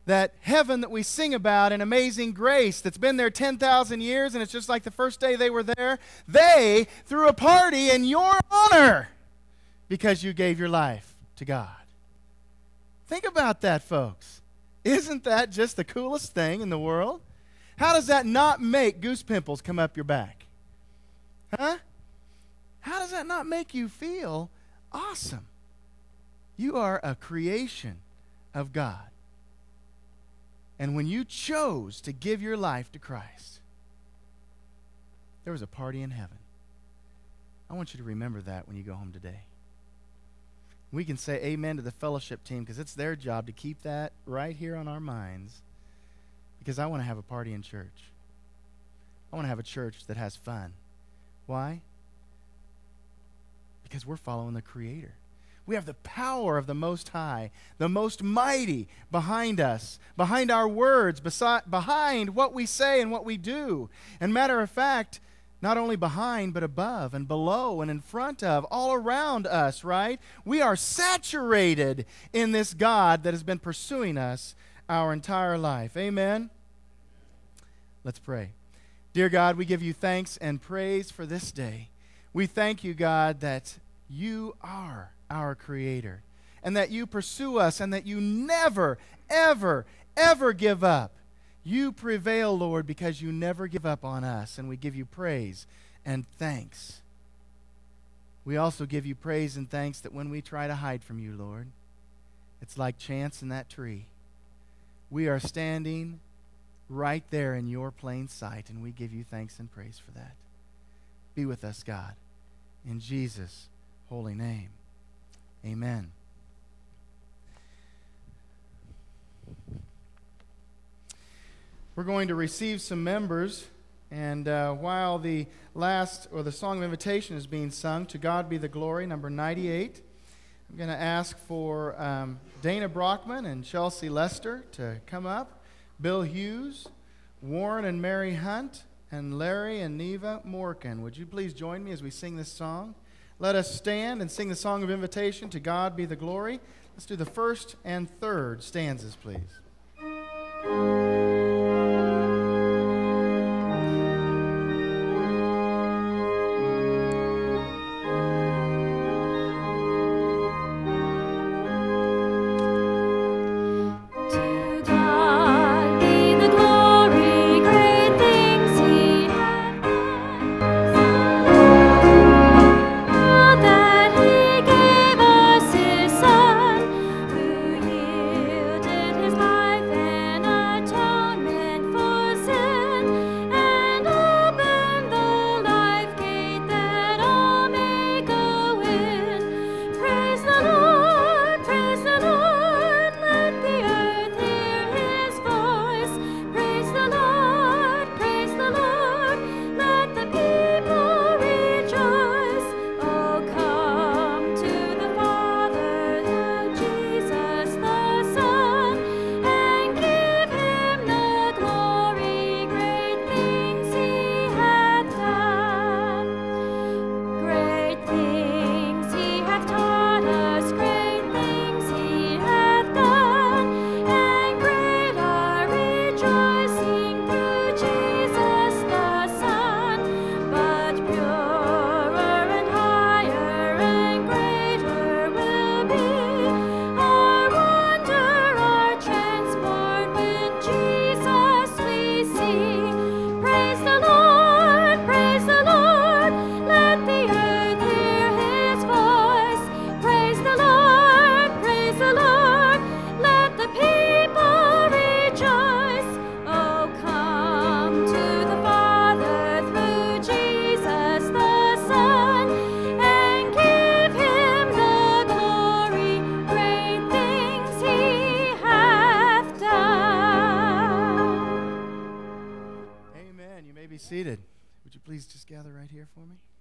that heaven that we sing about in Amazing Grace that's been there 10,000 years and it's just like the first day they were there, they threw a party in your honor because you gave your life to God. Think about that, folks. Isn't that just the coolest thing in the world? How does that not make goose pimples come up your back? Huh? How does that not make you feel awesome? You are a creation of God. And when you chose to give your life to Christ, there was a party in heaven. I want you to remember that when you go home today. We can say amen to the fellowship team because it's their job to keep that right here on our minds, because I want to have a party in church. I want to have a church that has fun. Why? Because we're following the Creator. We have the power of the Most High, the Most Mighty behind us, behind our words, behind what we say and what we do. And matter of fact, not only behind, but above and below and in front of, all around us, right? We are saturated in this God that has been pursuing us our entire life. Amen? Let's pray. Dear God, we give you thanks and praise for this day. We thank you, God, that you are our Creator, and that you pursue us, and that you never, ever, ever give up. You prevail, Lord, because you never give up on us, and we give you praise and thanks. We also give you praise and thanks that when we try to hide from you, Lord, it's like Chance in that tree. We are standing right there in your plain sight, and we give you thanks and praise for that. Be with us, God, in Jesus' holy name. Amen. We're going to receive some members, and while the Song of Invitation is being sung, To God Be the Glory, number 98, I'm going to ask for Dana Brockman and Chelsea Lester to come up, Bill Hughes, Warren and Mary Hunt, and Larry and Neva Morgan. Would you please join me as we sing this song? Let us stand and sing the Song of Invitation, To God Be the Glory. Let's do the first and third stanzas, please. Seated. Would you please just gather right here for me?